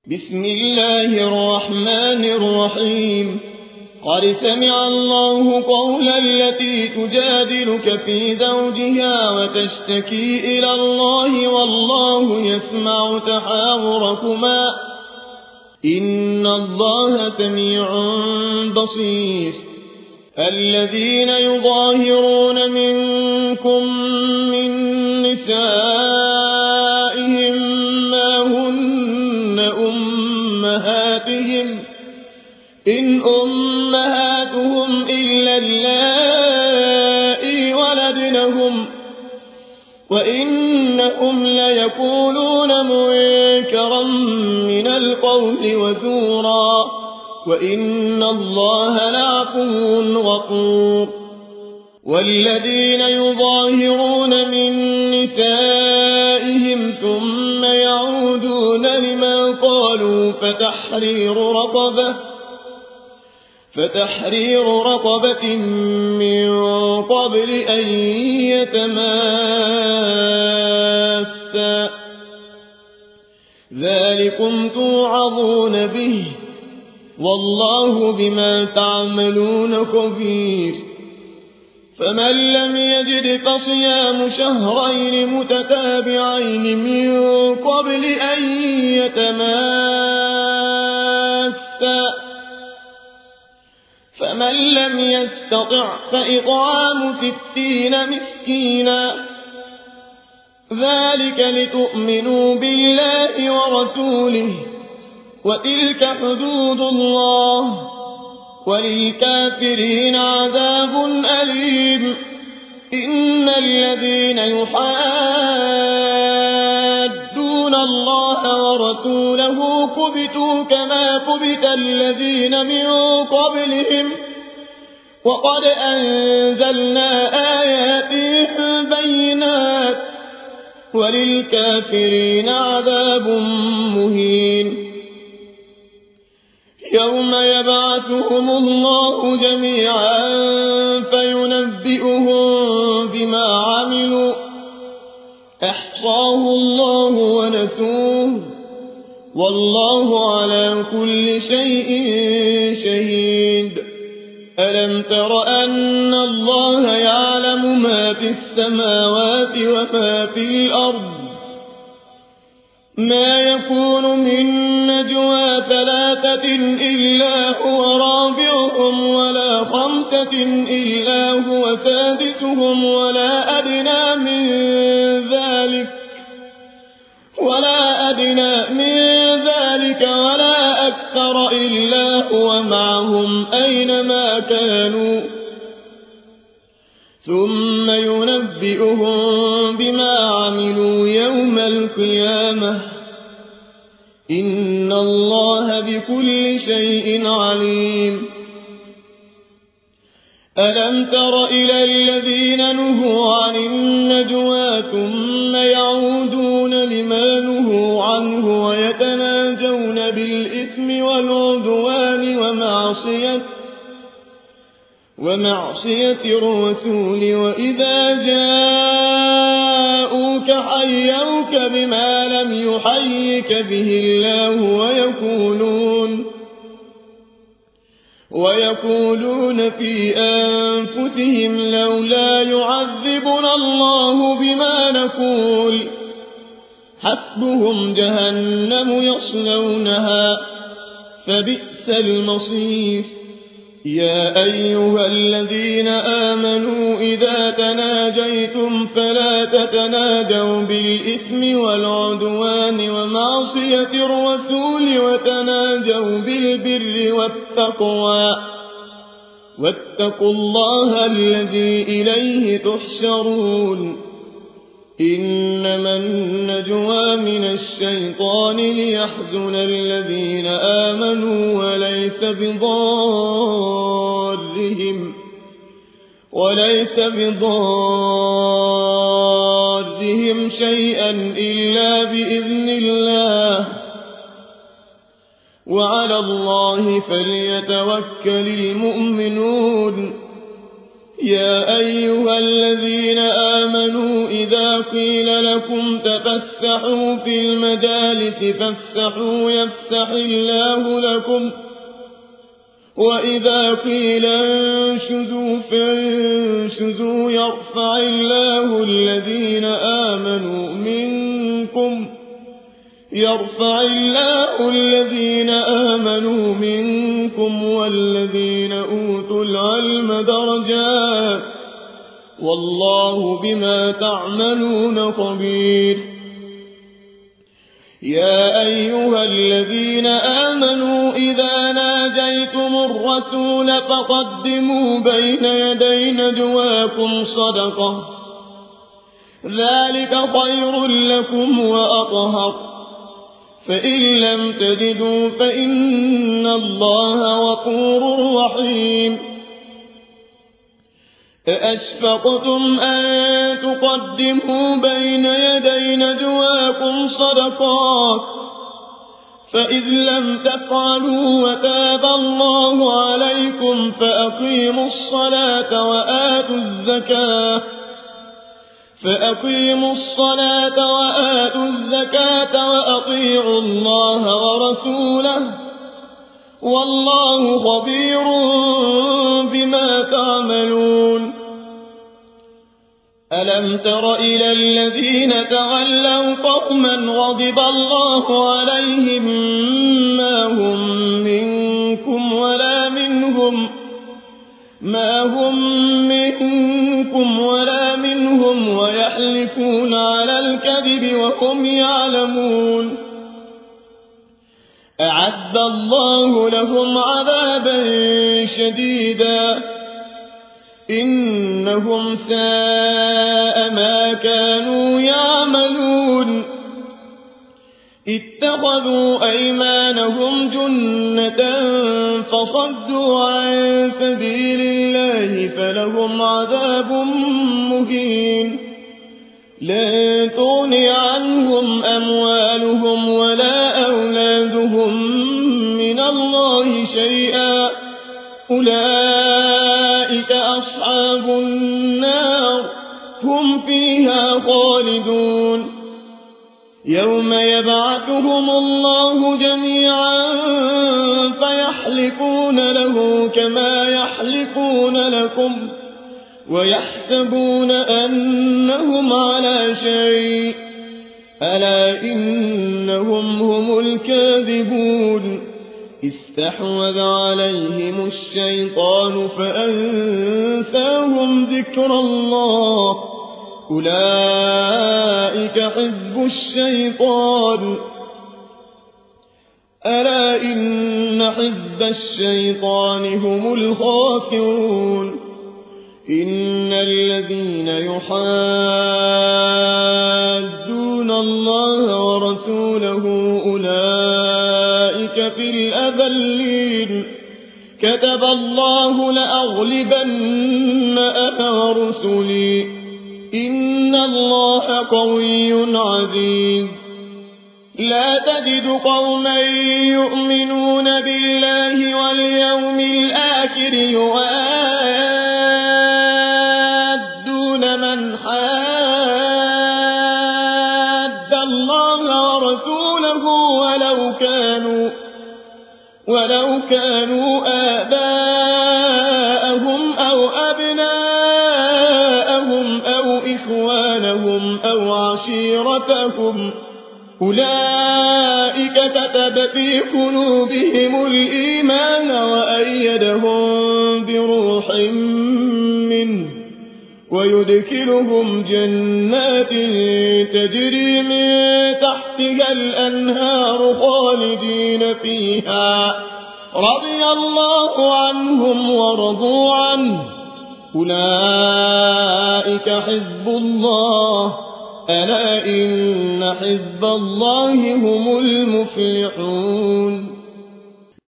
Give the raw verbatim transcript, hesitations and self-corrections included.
بسم الله الرحمن الرحيم قد سمع الله قول التي تجادلك في زوجها وتشتكي إلى الله والله يسمع تحاوركما إن الله سميع بصير. الذين يظاهرون منكم من نسائهم ما هن أمهاتهم إن أمهاتهم إلا اللائي ولدنهم وإنهم ليقولون منكرا من القول وزورا وإن الله لعفو غفور. والذين يظاهرون من نسائهم ثم يعودون لما قالوا فتحرير رقبة فتحرير رقبة من قبل أن يتماسا ذلكم توعظون به والله بما تعملون خبير. فمن لم يجد فصيام شهرين متتابعين من قبل أن يتماسا فمن لم يستطع فإطعام ستين مسكينا ذلك لتؤمنوا بالله ورسوله وتلك حدود الله وللكافرين عذاب أليم. إن الذين يحادون الله ورسوله كبتوا كما كبت الذين من قبلهم وقد أنزلنا آيات بينات وللكافرين عذاب مهين. يوم يبعثهم الله جميعا فينبئهم بما عملوا أحصاه الله ونسوه والله على كل شيء شهيد. ألم تر أن الله يعلم ما في السماوات وما في الأرض ما يكون من نجوى ثلاثة إلا هو رابعهم ولا خمسة إلا هو سادسهم ولا أدنى من ذلك ولا أدنى من ذلك ولا أكثر إلا هو معهم أينما كانوا ثم ينبئهم بما عملوا يوم القيامة إن الله بكل شيء عليم. ألم تر إلى الذين نهوا عن النجوى ثم يعودون لما نهوا عنه ويتناجون بالإثم والعدوان ومعصية ومعصية الرسول وإذا جاءوك حيوك بما لم يحيك به الله ويقولون ويقولون في أنفسهم لولا يعذبنا الله بما نقول حسبهم جهنم يصلونها فبئس المصير. يا أيها الذين آمنوا إذا تناجيتم فلا تتناجوا بالإثم والعدوان ومعصية الرسول وتناجوا بالبر والتقوى واتقوا الله الذي إليه تحشرون. إنما النجوى من الشيطان ليحزن الذين آمنوا وليس بضارهم وليس بضارهم شيئا إلا بإذن الله وعلى الله فليتوكل المؤمنون. يا أيها الذين آمنوا إذا قيل لكم تفسحوا في المجالس فافسحوا يفسح الله لكم وإذا قيل انشزوا فانشزوا يرفع الله الذين آمنوا منكم يرفع الله الذين آمنوا منكم والذين أوتوا العلم درجات والله بما تعملون خبير يا أيها الذين آمنوا إذا ناجيتم الرسول فقدموا بين يدي نجواكم صدقة ذلك خير لكم وأطهر فإن لم تجدوا فإن الله غفور رحيم أأشفقتم أن تقدموا بين يدي نجواكم صدقات فإذ لم تفعلوا وتاب الله عليكم فأقيموا الصلاة وآتوا الزكاة فأقيموا الصلاة وآتوا الزكاة وأطيعوا الله ورسوله والله خبير بما تعملون ألم تر إلى الذين تولوا قوما غضب الله عليهم ما هم منكم ولا منهم ما هم منكم ولا منهم ويحلفون على الكذب وهم يعلمون أعد الله لهم عذابا شديدا إنهم ساء ما كانوا يعملون اتخذوا أيمانهم جنة فصدوا عن سبيل الله فلهم عذاب مهين لن تغني عنهم أموالهم ولا أولادهم من الله شيئا أولئك أصحاب النار هم فيها خالدون يوم يبعثهم الله جميعا فيحلفون له كما يحلفون لكم ويحسبون أنهم على شيء ألا إنهم هم الكاذبون استحوذ عليهم الشيطان فأنساهم ذكر الله أولئك حزب الشيطان ألا إن حزب الشيطان هم الخاسرون إن الذين يحادون الله ورسوله أولئك في الأذلين كتب الله لأغلبن أنا ورسلي إن الله قوي عزيز لا تجد قوما يؤمنون بالله واليوم الآخر يوادون من حاد الله ورسوله ولو كانوا ولو كانوا آباءهم أو أبناءهم أو إخوانهم أو عشيرتهم أولئك كتب في قلوبهم الإيمان وأيدهم بروح منه ويدخلهم جنات تجري من تحتها الأنهار خالدين فيها رضي الله عنهم ورضوا عنه أولئك حزب الله ألا إن حزب الله هم المفلحون